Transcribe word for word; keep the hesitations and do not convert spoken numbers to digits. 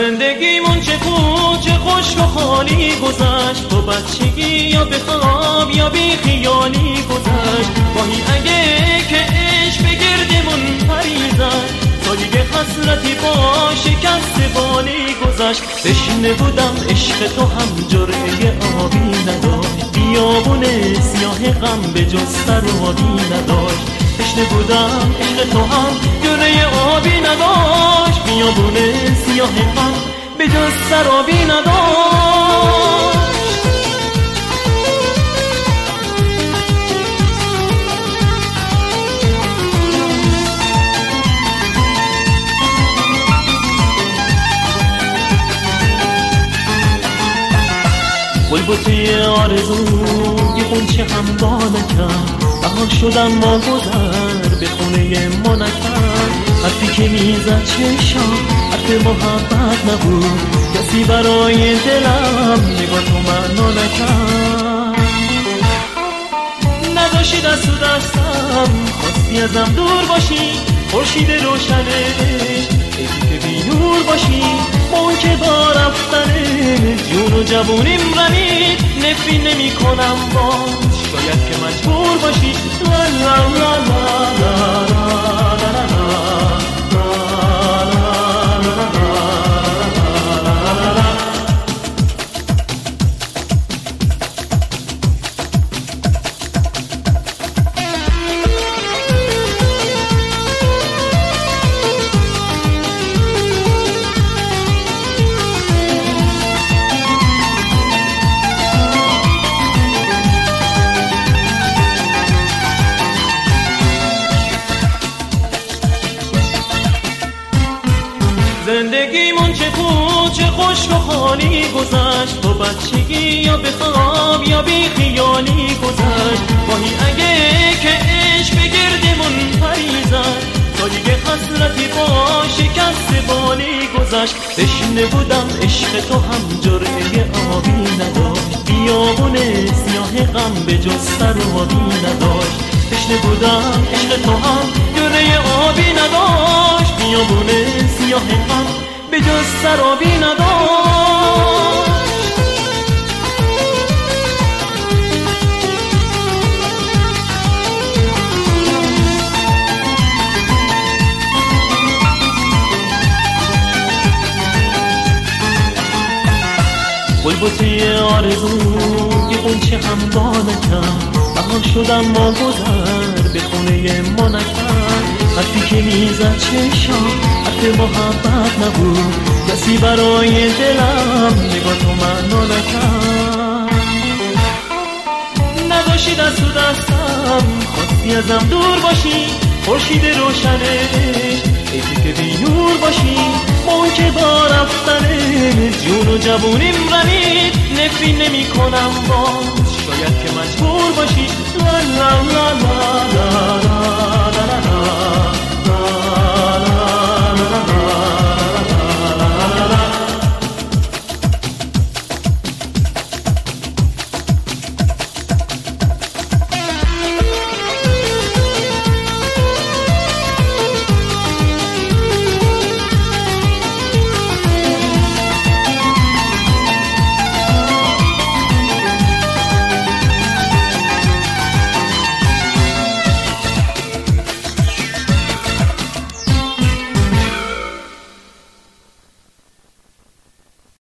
زندگیمون چه خوب چه خشک و خالی گذشت، با بچگی یا به خواب یا بی خیالی گذشت. گاهی اگه که عشق به گردمون پریزد، تا دیگه حسرتی با شکست بالی گذشت. تشنه بودم عشق تو هم جرعه آبی نداشت، بیابون سیاه غم به جز سر و آبی نداشت. تشنه بودم عشق تو هم جرعه آبی نداشت، بیابون سیاه غم به جز سر و آبی نداشت. گلبوته آرزو یه غنچه هم با نکرد، بهار شدم ما گذر به خونه ما نکرد. حرفی که میزد چشام حرف محبت نبود، کسی برای دلم نگاه تو معنا نکرد. نداشتی دست و دستم، خواستی ازم دور باشی، خورشید روشنش ایدی که بی نور باشی. اون که با رفتنه جون و جوونیم رمید، نفی نمی کنم باز شاید که مجبور باشی. لا لا لا لا لا لا زندگیمون چه خوب چه خشک و خالی گذشت، با بچگی یا به خواب یا بی خیالی گذشت. گاهی اگه که عشق به گردمون پریزد، تا دیگه حسرتی با شکست بالی گذشت. تشنه بودم عشق تو هم جرعه آبی نداشت، بیابون سیاه غم به جز سر و آبی نداشت. تشنه بودم عشق تو هم جرعه آبی نداشت، بیابون سیاه غم به جز سر آبی نداشت. گلبوته آرزو یه غنچه هم با نکرد، بهار شدم ما گذر به خونه ما نکرد. حرفی که میزد چشام حرف محبت نبود، کسی برای دلم نگاه تو معنا نکرد. نداشتی دست و دستم، خواستی ازم دور باشی، خورشید روشنش ایدی که بی نور باشی. اون که با رفتنه جون و جوونیم رمید، نفی نمی کنم باز شاید که مجبور باشی. لا لا لا لا لا